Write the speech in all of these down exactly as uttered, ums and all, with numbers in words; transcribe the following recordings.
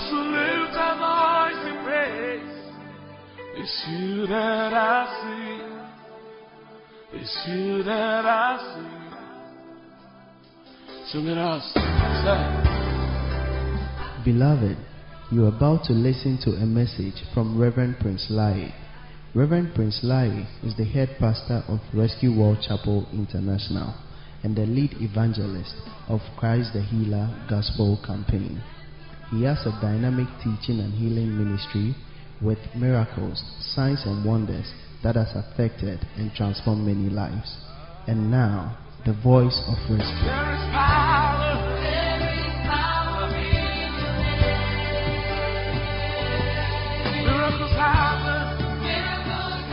I shall lift our voice in praise. It's you that I see. It's you that I see. Sing it out. Say. Beloved, you are about to listen to a message from Reverend Prince Lai. Reverend Prince Lai is the head pastor of Rescue World Chapel International and the lead evangelist of Christ the Healer Gospel Campaign. He has a dynamic teaching and healing ministry with miracles, signs and wonders that has affected and transformed many lives. And now, the voice of rescue. There is power. There is power in your name. Miracles happen. Miracles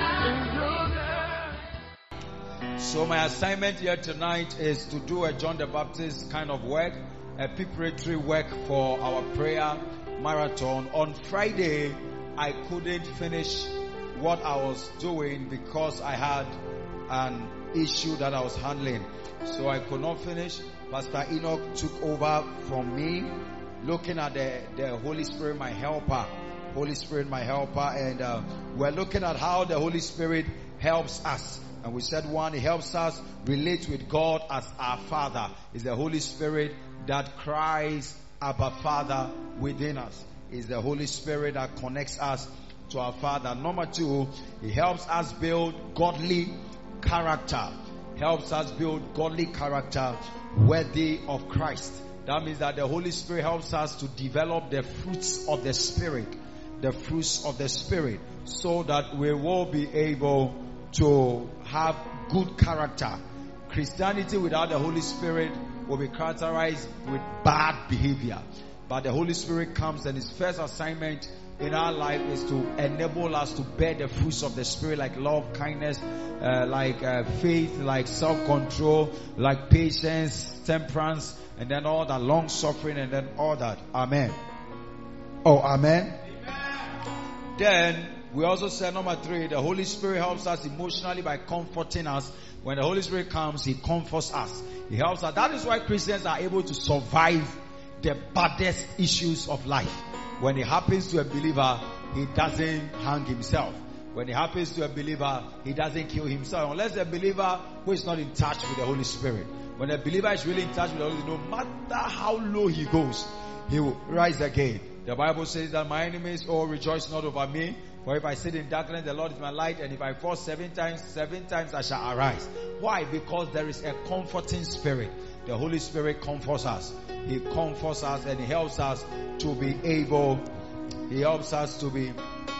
happen in your name. So my assignment here tonight is to do a John the Baptist kind of work, a preparatory work for our prayer marathon. On Friday, I couldn't finish what I was doing because I had an issue that I was handling. So I could not finish. Pastor Enoch took over from me, looking at the, the Holy Spirit, my helper. Holy Spirit, my helper. And uh, we're looking at how the Holy Spirit helps us. And we said one, it helps us relate with God as our Father. It's the Holy Spirit that cries, Abba Father, within us. It's the Holy Spirit that connects us to our Father. Number two, it helps us build godly character. Helps us build godly character worthy of Christ. That means that the Holy Spirit helps us to develop the fruits of the Spirit. The fruits of the Spirit. So that we will be able to have good character. Christianity without the Holy Spirit will be characterized with bad behavior. But the Holy Spirit comes, and his first assignment in our life is to enable us to bear the fruits of the Spirit, like love, kindness, uh, like uh, faith, like self-control, like patience, temperance, and then all that, long suffering, and then all that. Amen. Oh, amen. Amen. Then we also said number three, the Holy Spirit helps us emotionally by comforting us. When the Holy Spirit comes, he comforts us. He helps us. That is why Christians are able to survive the baddest issues of life. When it happens to a believer, he doesn't hang himself. When it happens to a believer, he doesn't kill himself. Unless a believer who is not in touch with the Holy Spirit. When a believer is really in touch with the Holy Spirit, no matter how low he goes, he will rise again. The Bible says that my enemies all rejoice not over me. For if I sit in darkness, the Lord is my light. And if I fall seven times, seven times I shall arise. Why? Because there is a comforting spirit. The Holy Spirit comforts us. He comforts us and he helps us to be able, he helps us to be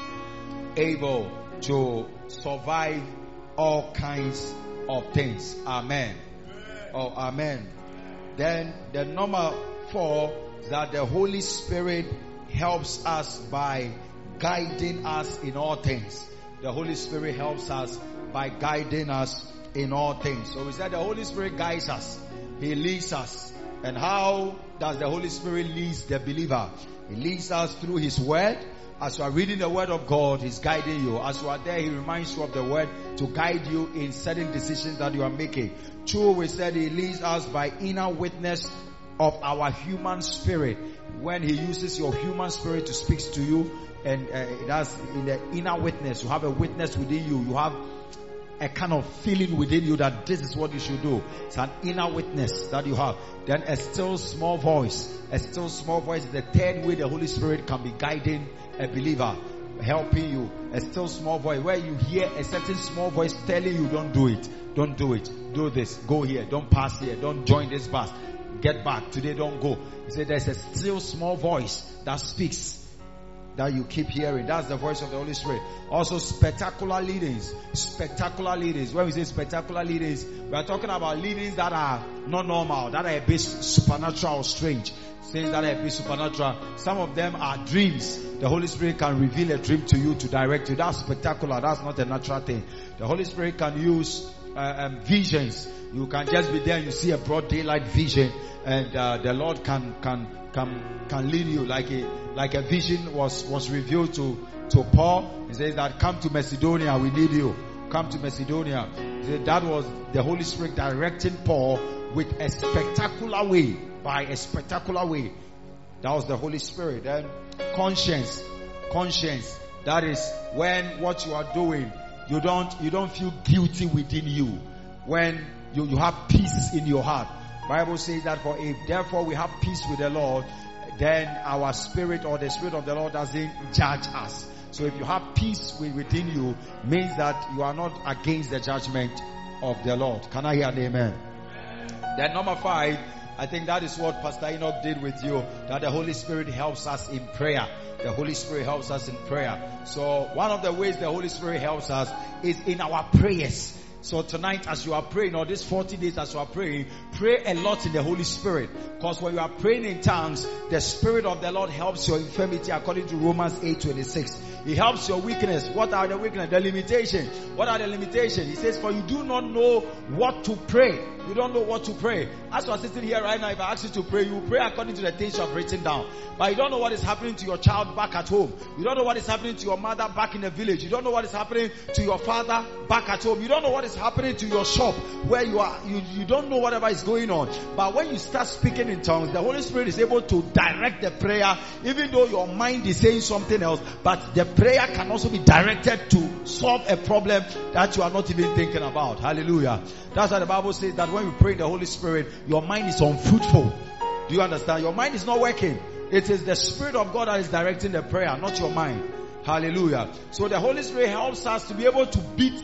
able to survive all kinds of things. Amen. Oh, amen. Then the number four is that the Holy Spirit helps us by guiding us in all things. The Holy Spirit helps us by guiding us in all things. So we said the Holy Spirit guides us. He leads us. And how does the Holy Spirit lead the believer? He leads us through his word. As you are reading the word of God, he's guiding you. As you are there, he reminds you of the word to guide you in certain decisions that you are making. Two, we said he leads us by inner witness of our human spirit. When he uses your human spirit to speak to you, and uh, that's in the inner witness. You have a witness within you. You have a kind of feeling within you that this is what you should do. It's an inner witness that you have. Then a still small voice. A still small voice is the third way the Holy Spirit can be guiding a believer, helping you. A still small voice where you hear a certain small voice telling you don't do it. Don't do it. Do this. Go here. Don't pass here. Don't join this bus. Get back. Today don't go. He said there's a still small voice that speaks, that you keep hearing. That's the voice of the Holy Spirit. Also spectacular leadings. Spectacular leadings. When we say spectacular leadings, we are talking about leadings that are not normal, that are a bit supernatural or strange. Things that are a bit supernatural. Some of them are dreams. The Holy Spirit can reveal a dream to you to direct you. That's spectacular. That's not a natural thing. The Holy Spirit can use uh, um, visions. You can just be there and you see a broad daylight vision, and uh, the Lord can can can can lead you like a like a vision was was revealed to to Paul. He says that come to Macedonia, we need you. Come to Macedonia. He said that was the Holy Spirit directing Paul with a spectacular way, by a spectacular way. That was the Holy Spirit. Then conscience, conscience. That is when what you are doing, you don't, you don't feel guilty within you. When you, you have peace in your heart. Bible says that for if therefore we have peace with the Lord, then our spirit or the spirit of the Lord doesn't judge us. So if you have peace within you, means that you are not against the judgment of the Lord. Can I hear an amen? Then number five, I think that is what Pastor Enoch did with you, that the Holy Spirit helps us in prayer. The Holy Spirit helps us in prayer. So one of the ways the Holy Spirit helps us is in our prayers. So tonight as you are praying, or these forty days as you are praying, pray a lot in the Holy Spirit. Because when you are praying in tongues, the Spirit of the Lord helps your infirmity according to Romans eight twenty-six. He helps your weakness. What are the weakness? The limitation. What are the limitations? He says, for you do not know what to pray. You don't know what to pray. As you are sitting here right now, if I ask you to pray, you pray according to the things you have written down. But you don't know what is happening to your child back at home. You don't know what is happening to your mother back in the village. You don't know what is happening to your father back at home. You don't know what is happening to your shop where you are. You, you don't know whatever is going on. But when you start speaking in tongues, the Holy Spirit is able to direct the prayer, even though your mind is saying something else. But the prayer can also be directed to solve a problem that you are not even thinking about. Hallelujah. That's why the Bible says that when you pray in the Holy Spirit, your mind is unfruitful. Do you understand? Your mind is not working. It is the Spirit of God that is directing the prayer, not your mind. Hallelujah. So the Holy Spirit helps us to be able to beat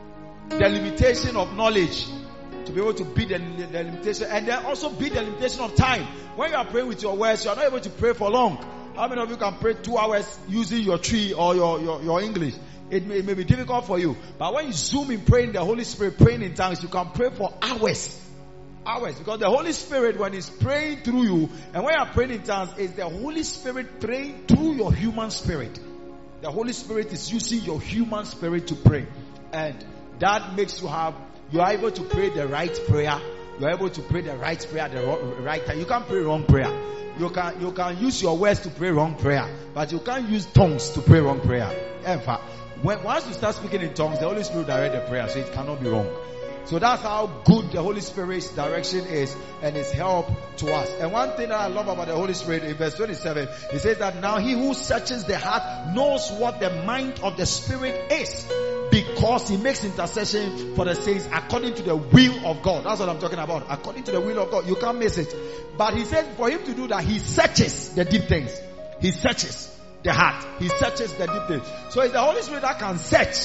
the limitation of knowledge. To be able to beat the, the limitation, and then also beat the limitation of time. When you are praying with your words, you are not able to pray for long. How many of you can pray two hours using your tree or your, your, your English? It may, it may be difficult for you. But when you zoom in praying the Holy Spirit, praying in tongues, you can pray for hours. Hours. Because the Holy Spirit, when He's praying through you, and when you are praying in tongues, is the Holy Spirit praying through your human spirit. The Holy Spirit is using your human spirit to pray. And that makes you have, you are able to pray the right prayer. You are able to pray the right prayer at the right time. You can't pray wrong prayer. You can, you can use your words to pray wrong prayer. But you can't use tongues to pray wrong prayer. In fact, when, once you start speaking in tongues, the Holy Spirit will direct the prayer. So it cannot be wrong. So that's how good the Holy Spirit's direction is and His help to us. And one thing that I love about the Holy Spirit, in verse twenty-seven, He says that now He who searches the heart knows what the mind of the Spirit is, because He makes intercession for the saints according to the will of God. That's what I'm talking about. According to the will of God. You can't miss it. But He said for Him to do that, He searches the deep things. He searches the heart. He searches the deep things. So it's the Holy Spirit that can search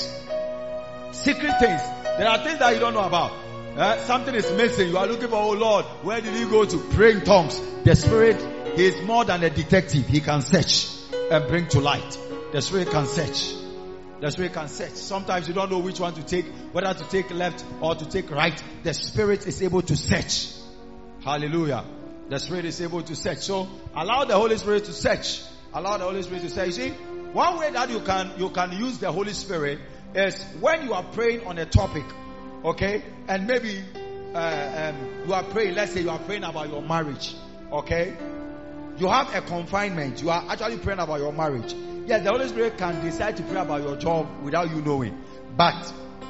secret things. There are things that you don't know about. Uh, something is missing. You are looking for, oh Lord, where did He go to? Pray in tongues. The Spirit is more than a detective. He can search and bring to light. The Spirit can search. The Spirit can search. Sometimes you don't know which one to take, whether to take left or to take right. The Spirit is able to search. Hallelujah. The Spirit is able to search. So allow the Holy Spirit to search. Allow the Holy Spirit to search. You see, one way that you can you can use the Holy Spirit is when you are praying on a topic, okay, and maybe uh, um, you are praying. Let's say you are praying about your marriage, okay. You have a confinement. You are actually praying about your marriage. Yes, the Holy Spirit can decide to pray about your job without you knowing. But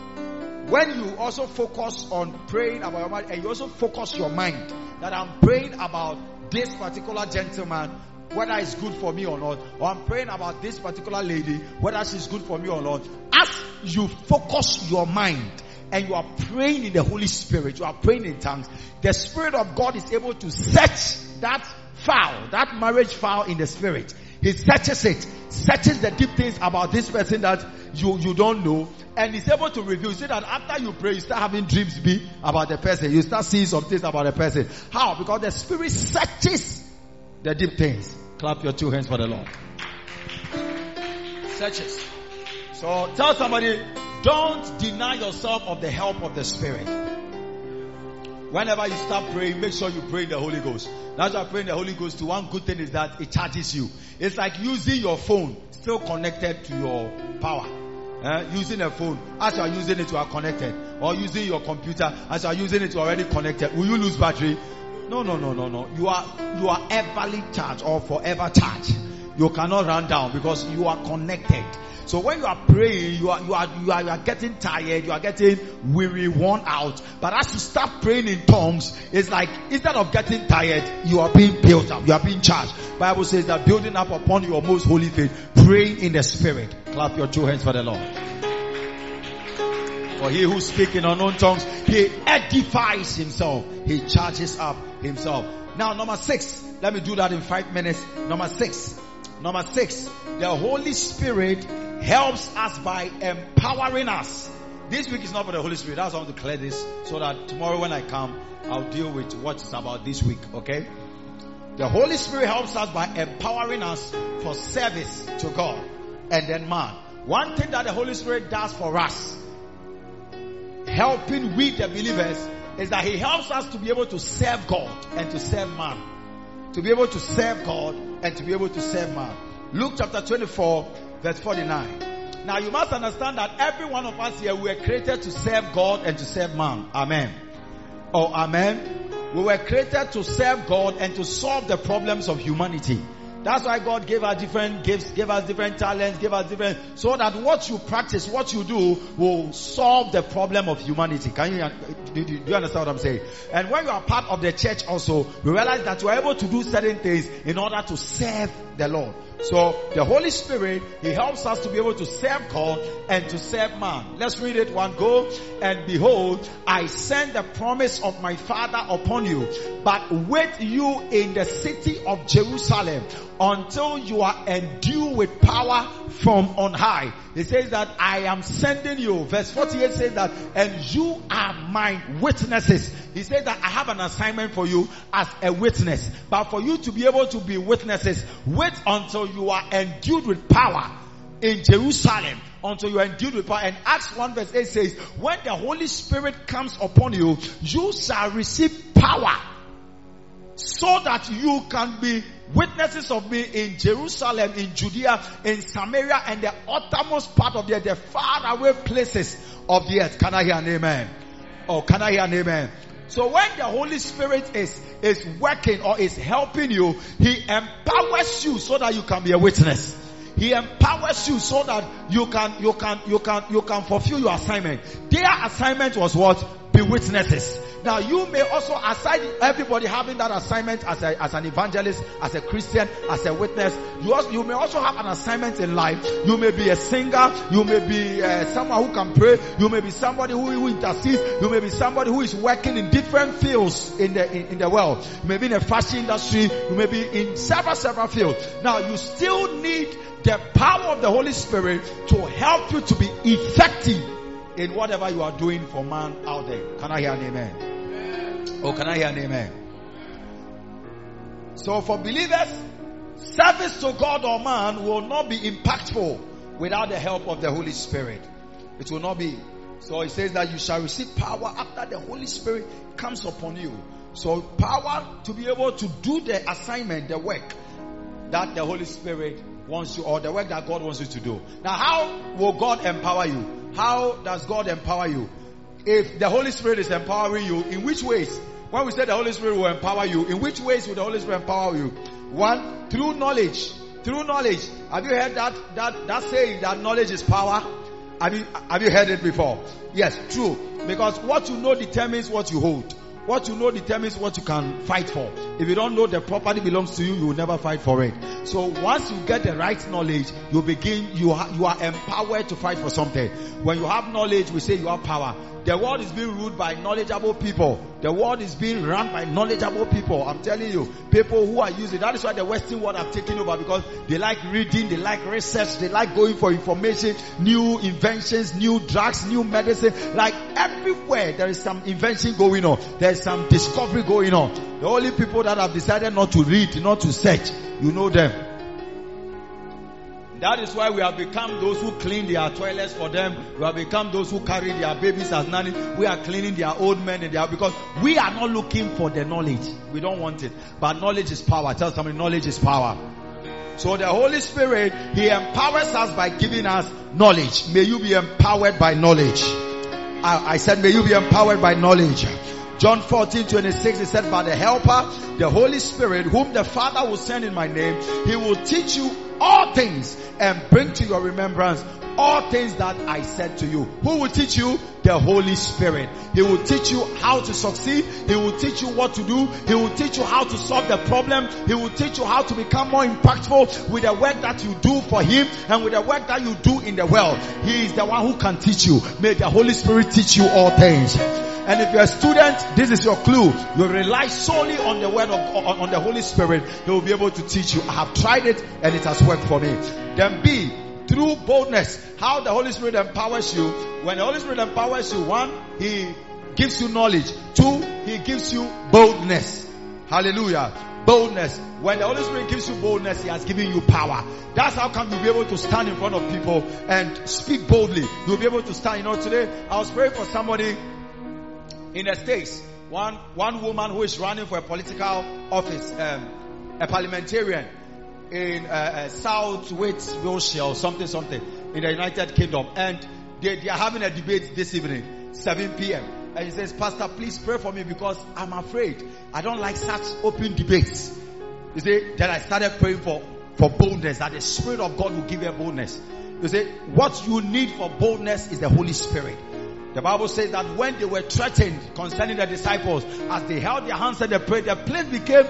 when you also focus on praying about your marriage, and you also focus your mind that I'm praying about this particular gentleman, whether it's good for me or not, or I'm praying about this particular lady, whether she's good for me or not. As you focus your mind and you are praying in the Holy Spirit, you are praying in tongues, the Spirit of God is able to search that file, that marriage file in the Spirit. He searches it, searches the deep things about this person that you, you don't know, and He's able to reveal. See that after you pray, you start having dreams be about the person. You start seeing some things about the person. How? Because the Spirit searches the deep things. Clap your two hands for the Lord. Searches. So tell somebody, don't deny yourself of the help of the Spirit. Whenever you start praying, make sure you pray in the Holy Ghost. That's why praying the Holy Ghost to one good thing is that it charges you. It's like using your phone still connected to your power. Uh, using a phone, as you are using it, you are connected. Or using your computer, as you are using it, you are already connected. Will you lose battery? No, no, no, no, no. You are, you are everly charged or forever charged. You cannot run down because you are connected. So when you are praying, you are you are you are, you are getting tired, you are getting weary, worn out. But as you start praying in tongues, it's like instead of getting tired, you are being built up, you are being charged. Bible says that building up upon your most holy faith, praying in the spirit. Clap your two hands for the Lord. For he who speaks in unknown tongues, he edifies himself. He charges up himself. Now, number six. Let me do that in five minutes. Number six. Number six. The Holy Spirit helps us by empowering us. This week is not for the Holy Spirit. That's why I want to clear this, so that tomorrow when I come, I'll deal with what's about this week. Okay? The Holy Spirit helps us by empowering us for service to God and then man. One thing that the Holy Spirit does for us, helping we the believers, is that he helps us to be able to serve God and to serve man. To be able to serve God and to be able to serve man. Luke chapter twenty-four verse forty-nine. Now you must understand that every one of us here, we were created to serve God and to serve man. Amen. Oh, amen. We were created to serve God and to solve the problems of humanity. That's why God gave us different gifts, gave us different talents, gave us different, so that what you practice, what you do, will solve the problem of humanity. Can you, do, do, do you understand what I'm saying? And when you are part of the church also, you realize that you are able to do certain things in order to serve the Lord. So the Holy Spirit, he helps us to be able to serve God and to serve man. Let's read it. One go. And behold, I send the promise of my Father upon you, but wait you in the city of Jerusalem until you are endued with power from on high. It says that I am sending you. Verse forty-eight says that, and you are my witnesses. He said that I have an assignment for you as a witness. But for you to be able to be witnesses, wait until you are endued with power in Jerusalem. Until you are endued with power. And Acts one verse eight says, when the Holy Spirit comes upon you, you shall receive power, so that you can be witnesses of me in Jerusalem, in Judea, in Samaria, and the uttermost part of the earth, the far away places of the earth. Can I hear an amen? Oh, can I hear an amen? So when the Holy Spirit is, is working or is helping you, he empowers you so that you can be a witness. He empowers you so that you can, you can, you can, you can fulfill your assignment. Their assignment was what? Be witnesses. Now you may also, aside everybody having that assignment as a, as an evangelist, as a Christian, as a witness, you also, you may also have an assignment in life. You may be a singer, you may be uh, someone who can pray, you may be somebody who, who intercedes, you may be somebody who is working in different fields in the in, in the world. You may be in the fashion industry, you may be in several several fields. Now you still need the power of the Holy Spirit to help you to be effective in whatever you are doing for man out there. Can I hear an amen? Amen. Oh, can I hear an amen? So for believers, service to God or man will not be impactful without the help of the Holy Spirit. It will not be. So it says that you shall receive power after the Holy Spirit comes upon you. So power to be able to do the assignment, the work that the Holy Spirit wants you, or the work that God wants you to do. Now, how will God empower you? How does God empower you? If the Holy Spirit is empowering you, in which ways? When we say the Holy Spirit will empower you, in which ways will the Holy Spirit empower you? One, through knowledge. Through knowledge. Have you heard that that that saying that knowledge is power? Have you have you heard it before? Yes, true. Because what you know determines what you hold. What you know determines what you can fight for. If you don't know the property belongs to you, you will never fight for it. So once you get the right knowledge, you begin, you are, you are empowered to fight for something. When you have knowledge, we say you have power. The world is being ruled by knowledgeable people. The world is being run by knowledgeable people. I'm telling you, people who are using, that is why the Western world have taken over, because they like reading, they like research, they like going for information, new inventions, new drugs, new medicine. Like everywhere there is some invention going on. There is some discovery going on. The only people that have decided not to read, not to search, you know them. That is why we have become those who clean their toilets for them. We have become those who carry their babies as nanny. We are cleaning their old men and their, because we are not looking for the knowledge. We don't want it. But knowledge is power. Tell somebody, knowledge is power. So the Holy Spirit, he empowers us by giving us knowledge. May you be empowered by knowledge. I, I said, may you be empowered by knowledge. John fourteen twenty-six, it said, by the helper, the Holy Spirit, whom the Father will send in my name, he will teach you all all things and bring to your remembrance all things that I said to you. Who will teach you? The Holy Spirit. He will teach you how to succeed. He will teach you what to do. He will teach you how to solve the problem. He will teach you how to become more impactful with the work that you do for Him and with the work that you do in the world. He is the one who can teach you. May the Holy Spirit teach you all things. And if you're a student, this is your clue. You rely solely on the word of, on, on the Holy Spirit. He will be able to teach you. I have tried it and it has worked for me. Then B, through boldness. How the Holy Spirit empowers you. When the Holy Spirit empowers you, one, He gives you knowledge. Two, He gives you boldness. Hallelujah. Boldness. When the Holy Spirit gives you boldness, He has given you power. That's how come you'll be able to stand in front of people and speak boldly. You'll be able to stand. You know, today I was praying for somebody in the States. One, one woman who is running for a political office, um, a parliamentarian in uh, uh, South Wales, Wiltshire or something, something in the United Kingdom. And they, they are having a debate this evening, seven p.m. And he says, Pastor, please pray for me because I'm afraid. I don't like such open debates. You see, then I started praying for, for boldness, that the Spirit of God will give you boldness. You see, what you need for boldness is the Holy Spirit. The Bible says that when they were threatened concerning the disciples, as they held their hands and they prayed, the place became,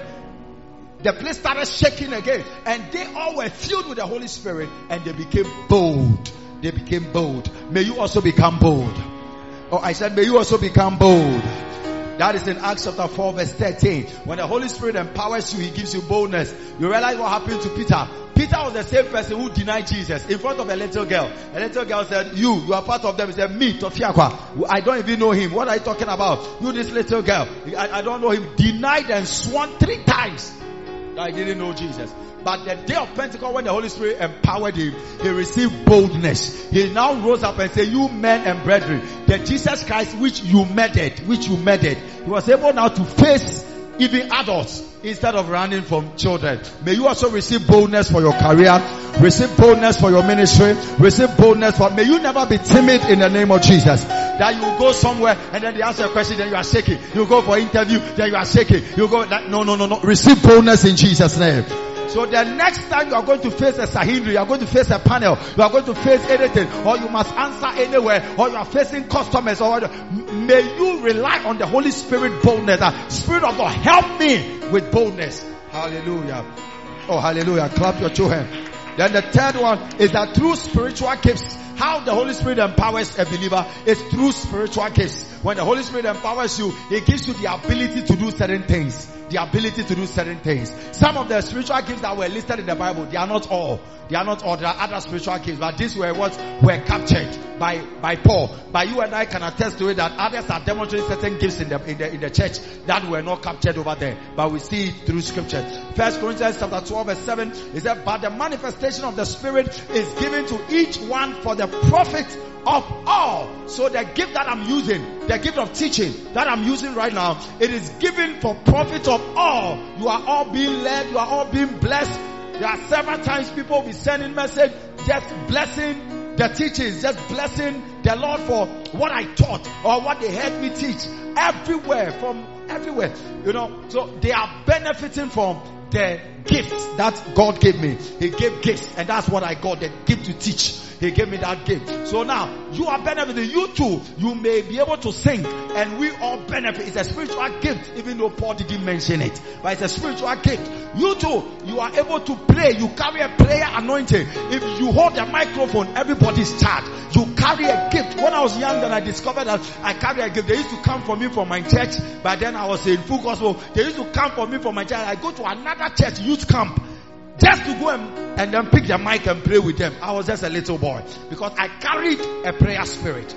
the place started shaking again. And they all were filled with the Holy Spirit and they became bold. They became bold. May you also become bold. Oh, I said, may you also become bold. That is in Acts chapter four verse thirteen. When the Holy Spirit empowers you, He gives you boldness. You realize what happened to Peter. Peter was the same person who denied Jesus in front of a little girl. A little girl said, you, you are part of them. He said, me, Tofiakwa. I don't even know him. What are you talking about? You, this little girl. I, I don't know him. Denied and sworn three times that I didn't know Jesus. But the day of Pentecost, when the Holy Spirit empowered him, he received boldness. He now rose up and said, you men and brethren, the Jesus Christ which you murdered, which you murdered, he was able now to face even adults instead of running from children. May you also receive boldness for your career, receive boldness for your ministry, receive boldness for, may you never be timid in the name of Jesus. That you will go somewhere and then they answer a question, then you are shaking. You go for interview, then you are shaking. You go, that, no, no, no, no. Receive boldness in Jesus' name. So the next time you are going to face a Sahindri, you are going to face a panel, you are going to face anything, or you must answer anywhere, or you are facing customers, or may you rely on the Holy Spirit boldness. Uh, Spirit of God, help me with boldness. Hallelujah. Oh, hallelujah. Clap your two hands. Then the third one is that through spiritual gifts, how the Holy Spirit empowers a believer is through spiritual gifts. When the Holy Spirit empowers you, He gives you the ability to do certain things. The ability to do certain things. Some of the spiritual gifts that were listed in the Bible, they are not all. They are not all. There are other spiritual gifts, but these were what were captured by, by Paul. But you and I can attest to it that others are demonstrating certain gifts in the, in the, in the church that were not captured over there. But we see it through scripture. First Corinthians chapter twelve verse seven is that, but the manifestation of the Spirit is given to each one for the profit of all. So the gift that I'm using, the gift of teaching that I'm using right now, it is given for profit of all. You are all being led, you are all being blessed. There are several times people will be sending message, just blessing the teachings, just blessing the Lord for what I taught or what they heard me teach. Everywhere, from everywhere, you know, so they are benefiting from the gifts that God gave me. He gave gifts, and that's what I got, the gift to teach. He gave me that gift. So now, you are benefiting. You too, you may be able to sing, and we all benefit. It's a spiritual gift, even though Paul didn't mention it. But it's a spiritual gift. You too, you are able to pray. You carry a prayer anointing. If you hold the microphone, everybody's charged. You carry a gift. When I was young, then I discovered that I carry a gift. They used to come for me from my church. But then I was in full gospel. They used to come for me from my church. I go to another church, youth camp, just to go and, and then pick the mic and pray with them. I was just a little boy because I carried a prayer spirit.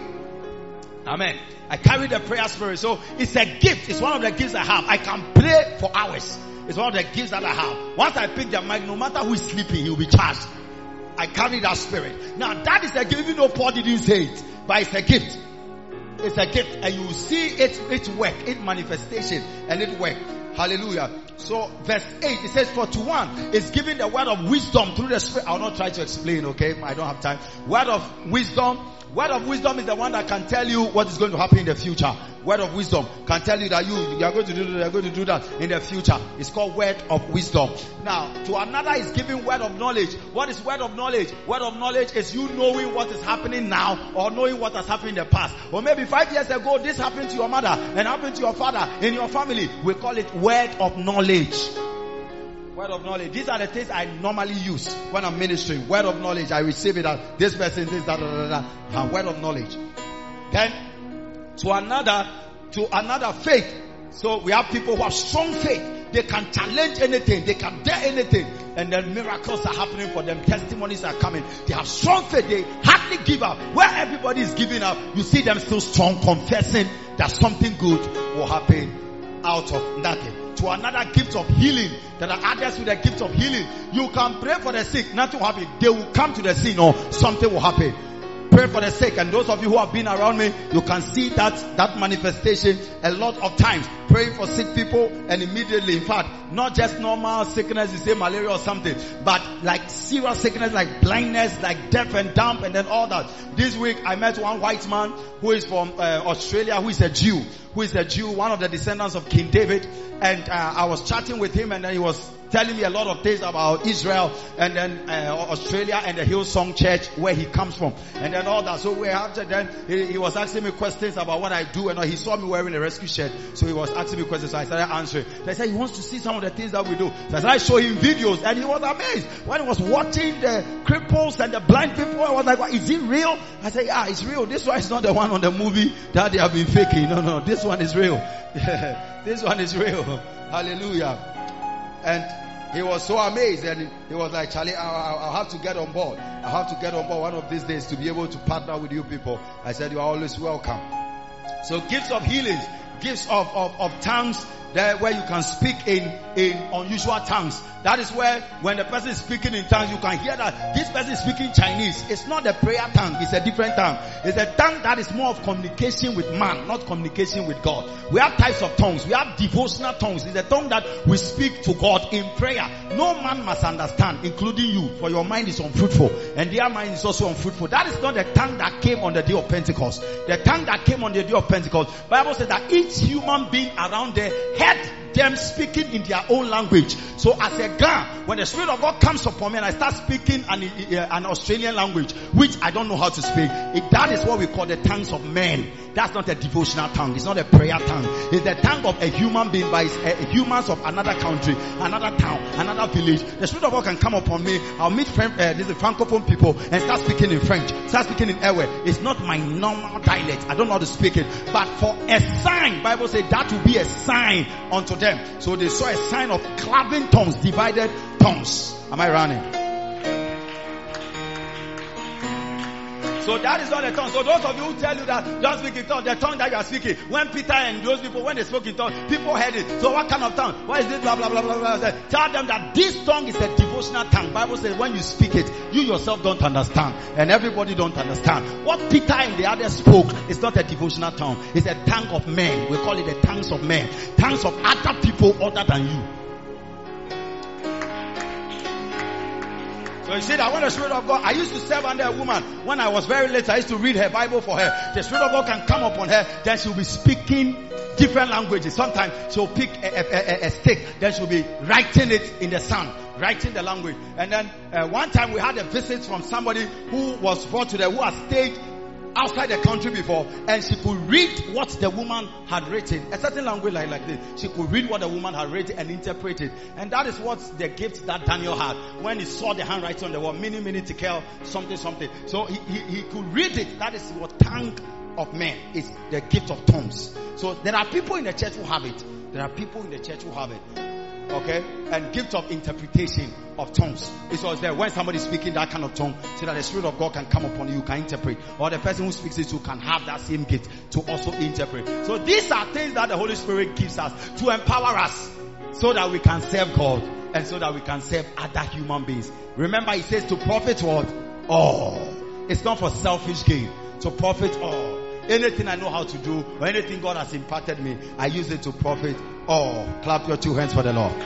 Amen. I carried a prayer spirit. So it's a gift. It's one of the gifts I have. I can pray for hours. It's one of the gifts that I have. Once I pick the mic, no matter who is sleeping, he will be charged. I carry that spirit. Now that is a gift, even though Paul didn't say it, but it's a gift. It's a gift, and you see it, it work, it manifestation, and it work. Hallelujah. So verse eight, it says, for to one is given the word of wisdom through the Spirit. I'll not try to explain, okay? I don't have time. Word of wisdom. Word of wisdom is the one that can tell you what is going to happen in the future. Word of wisdom can tell you that you, you are going to do you are going to do that in the future. It's called word of wisdom. Now, to another is given word of knowledge. What is word of knowledge? Word of knowledge is you knowing what is happening now, or knowing what has happened in the past. Or maybe five years ago, this happened to your mother and happened to your father in your family. We call it word of knowledge. Word of knowledge. These are the things I normally use when I'm ministering. Word of knowledge. I receive it as this person, this, that, that, that, that. Word of knowledge. Then, to another, to another faith. So we have people who have strong faith. They can challenge anything. They can dare anything. And then miracles are happening for them. Testimonies are coming. They have strong faith. They hardly give up. Where everybody is giving up, you see them still strong, confessing that something good will happen out of nothing. To another gift of healing. There are others with a gift of healing. You can pray for the sick, nothing will happen. They will come to the scene or something will happen. Pray for the sick, and those of you who have been around me, you can see that that manifestation a lot of times. Praying for sick people, and immediately, in fact, not just normal sickness, you say malaria or something, but like serious sickness, like blindness, like deaf and dumb, and then all that. This week I met one white man who is from uh, Australia, who is a Jew, who is a Jew, one of the descendants of King David, and uh, I was chatting with him, and then he was telling me a lot of things about Israel and then uh, Australia and the Hillsong Church where he comes from and then all that. So we after then he, he was asking me questions about what I do, and he saw me wearing a rescue shirt, so he was asking me questions. So I started answering. They said he wants to see some of the things that we do. So I started showing him videos, and he was amazed when he was watching the cripples and the blind people. I was like, "What, is it real?" I said, "Yeah, it's real. This one is not the one on the movie that they have been faking. No, no, this one is real. This one is real." Hallelujah. And he was so amazed, and he was like, "Charlie, I'll, I'll have to get on board. I have to get on board one of these days to be able to partner with you people." I said, "You are always welcome." So gifts of healings, gifts of, of, of tongues, there where you can speak in, in unusual tongues. That is where when the person is speaking in tongues, you can hear that this person is speaking Chinese. It's not a prayer tongue. It's a different tongue. It's a tongue that is more of communication with man, not communication with God. We have types of tongues. We have devotional tongues. It's a tongue that we speak to God in prayer. No man must understand, including you, for your mind is unfruitful and their mind is also unfruitful. That is not the tongue that came on the day of Pentecost. The tongue that came on the day of Pentecost, Bible says that each human being around there heard them speaking in their own language. So as a guy, when the Spirit of God comes upon me and I start speaking an, an Australian language, which I don't know how to speak, it, that is what we call the tongues of men. That's not a devotional tongue. It's not a prayer tongue. It's the tongue of a human being by uh, humans of another country, another town, another village. The Spirit of God can come upon me. I'll meet friend, uh, these francophone people and start speaking in French, start speaking in Ewe. It's not my normal dialect. I don't know how to speak it. But for a sign, Bible says that will be a sign unto them. So they saw a sign of cloven tongues, divided tongues. Am I running? So that is not a tongue. So those of you who tell you that don't speak in tongues, the tongue that you are speaking, when Peter and those people, when they spoke in tongues, people heard it. So what kind of tongue? What is this? Blah, blah, blah, blah, blah. Tell them that this tongue is a devotional tongue. Bible says when you speak it, you yourself don't understand. And everybody don't understand. What Peter and the others spoke is not a devotional tongue. It's a tongue of men. We call it the tongues of men. Tongues of other people other than you. So you see that when the Spirit of God, I used to serve under a woman. When I was very little, I used to read her Bible for her. The Spirit of God can come upon her, then she'll be speaking different languages. Sometimes she'll pick a, a, a, a stick, then she'll be writing it in the sand, writing the language. And then uh, one time we had a visit from somebody who was brought to the, who had stayed outside the country before, and she could read what the woman had written, a certain language like, like this. She could read what the woman had written and interpret it. And that is what the gift that Daniel had when he saw the handwriting on the wall, mini mini tekel, something something. So he, he, he could read it. That is what tongue of men is, the gift of tongues. So there are people in the church who have it. There are people in the church who have it. Okay, and gift of interpretation of tongues. It was there when somebody is speaking that kind of tongue, so that the Spirit of God can come upon you, you can interpret, or the person who speaks it to can have that same gift to also interpret. So these are things that the Holy Spirit gives us to empower us, so that we can serve God and so that we can serve other human beings. Remember, He says to profit what? All. It's not for selfish gain. To profit all. Anything I know how to do, or anything God has imparted me, I use it to profit all. Clap your two hands for the Lord.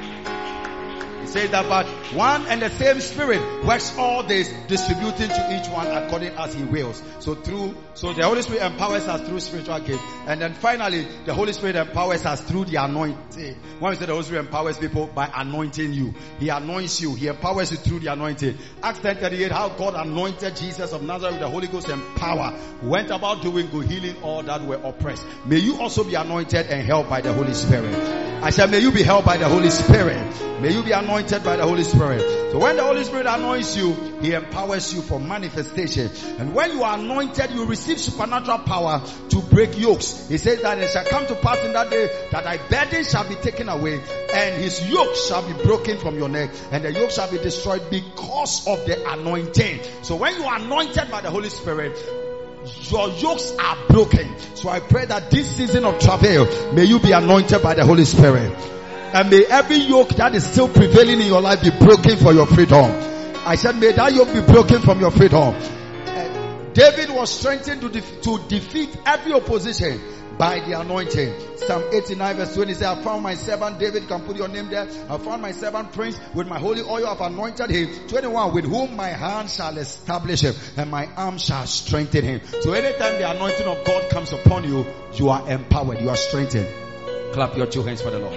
He says that, but one and the same Spirit works all this, distributing to each one according as He wills. So through, so the Holy Spirit empowers us through spiritual gifts, and then finally the Holy Spirit empowers us through the anointing. When we say the Holy Spirit empowers people by anointing you, He anoints you, He empowers you through the anointing. Acts ten thirty-eight, how God anointed Jesus of Nazareth with the Holy Ghost and power, who went about doing good, healing all that were oppressed. May you also be anointed and helped by the Holy Spirit. I said, may you be helped by the Holy Spirit. May you be anointed by the Holy Spirit. So when the Holy Spirit anoints you, He empowers you for manifestation. And when you are anointed, you receive supernatural power to break yokes. He says that it shall come to pass in that day that thy burden shall be taken away, and His yoke shall be broken from your neck, and the yoke shall be destroyed because of the anointing. So when you are anointed by the Holy Spirit, your yokes are broken. So I pray that this season of travail, may you be anointed by the Holy Spirit. And may every yoke that is still prevailing in your life be broken for your freedom. I said, may that yoke be broken from your freedom. Uh, David was strengthened to, def- to defeat every opposition by the anointing. Psalm eighty-nine verse twenty says, I found my servant David, can put your name there. I found my servant Prince, with my holy oil I've anointed him. twenty-one, with whom my hand shall establish him, and my arm shall strengthen him. So anytime the anointing of God comes upon you, you are empowered, you are strengthened. Clap your two hands for the Lord.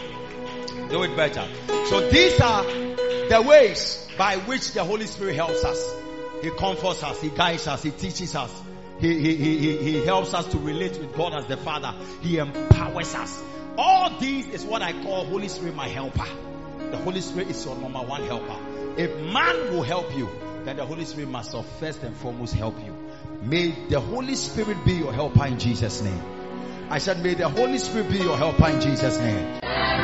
Do it better. So these are the ways by which the Holy Spirit helps us. He comforts us, He guides us, He teaches us. He, he, he, he helps us to relate with God as the Father. He empowers us. All these is what I call Holy Spirit my helper. The Holy Spirit is your number one helper. If man will help you, then the Holy Spirit must first and foremost help you. May the Holy Spirit be your helper in Jesus' name. I said, may the Holy Spirit be your helper in Jesus' name.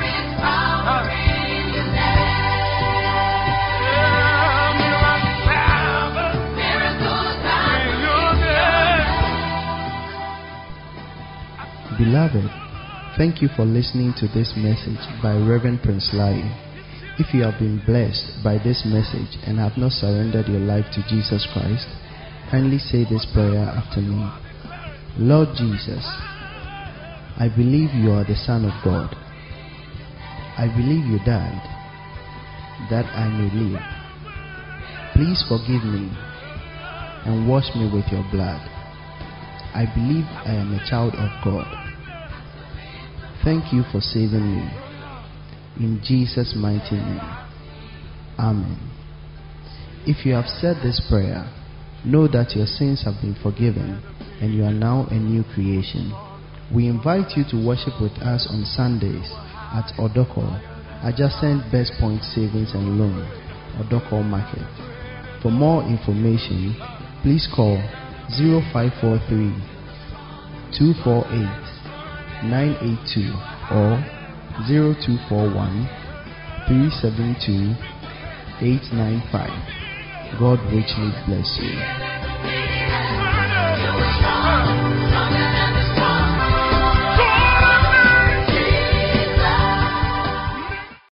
Beloved, thank you for listening to this message by Reverend Prince Lai. If you have been blessed by this message and have not surrendered your life to Jesus Christ, kindly say this prayer after me. Lord Jesus, I believe you are the Son of God. I believe you died that I may live. Please forgive me and wash me with your blood. I believe I am a child of God. Thank you for saving me. In Jesus' mighty name. Amen. If you have said this prayer, know that your sins have been forgiven and you are now a new creation. We invite you to worship with us on Sundays at Odoko, adjacent Best Point Savings and Loan, Odoko Market. For more information, please call zero five four three, two four eight, nine eight two or zero two four one, three seven two, eight nine five. God richly bless you.